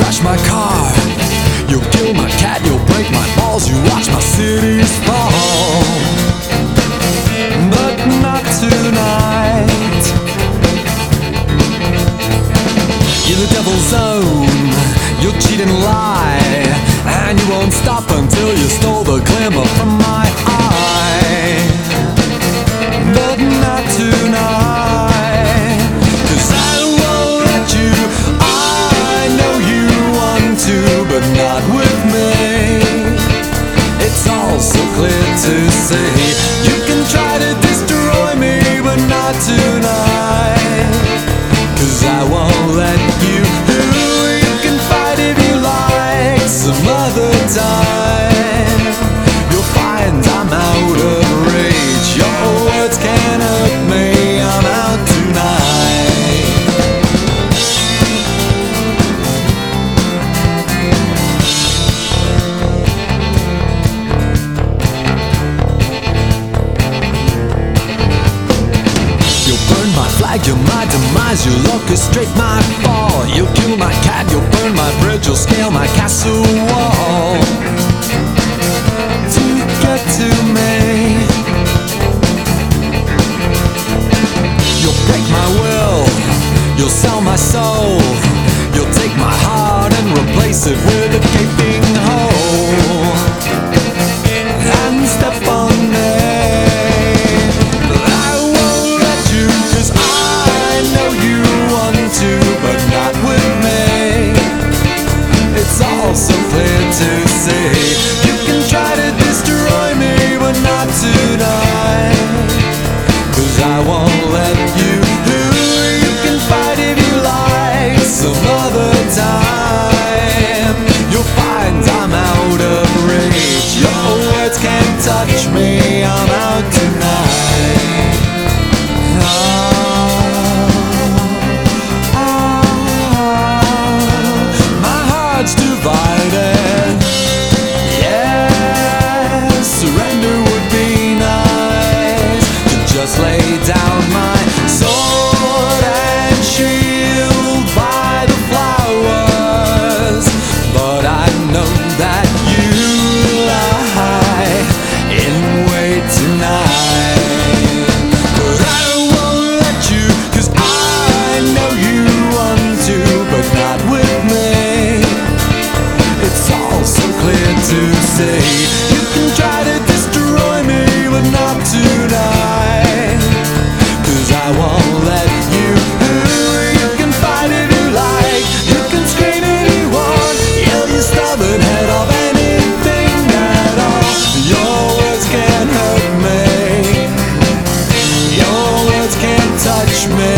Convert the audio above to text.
crash my car. You'll kill my cat, you'll break my balls. You watch my cities fall, but not tonight. You're the devil's own, you'll cheat and lie, and you won't stop until you stole the glimmer from my eye. But not tonight, 'cause I won't let you. I know you want to, but not with me. It's all so clear to see. You can try to destroy me, but not tonight, 'cause I won't let you. You can fight if you like, some other time. You'll find I'm out of reach. Your words can't hurt me, I'm out tonight. You'll burn my flag, you're my demise. You'll orchestrate my fall. You'll kill my cat, you'll burn my bridge. You'll scale my castle wall to get to me. You'll break my will, you'll sell my soul. You'll take my heart and replace it with a gaping hole and step on me. But I won't let you, 'cause I know you want to, but not with me. It's all so clear to see. You can try to destroy me, but not tonight, 'cause I won't let you. You can fight if you like, some other time. You'll find I'm out of reach. Your words can't touch me, I'm out tonight. My heart's divided. Yeah, surrender would be nice. To just lay down my sword and shield by the flowers. But I know that you lie in wait tonight. But I won't let you, 'cause I know you want to, but not with me. It's all so clear to see. You can try to destroy me, but not tonight, 'cause I won't let you. You can fight if you like, you can scream if you want. Yell your stubborn head off, anything at all. Your words can't hurt me, your words can't touch me.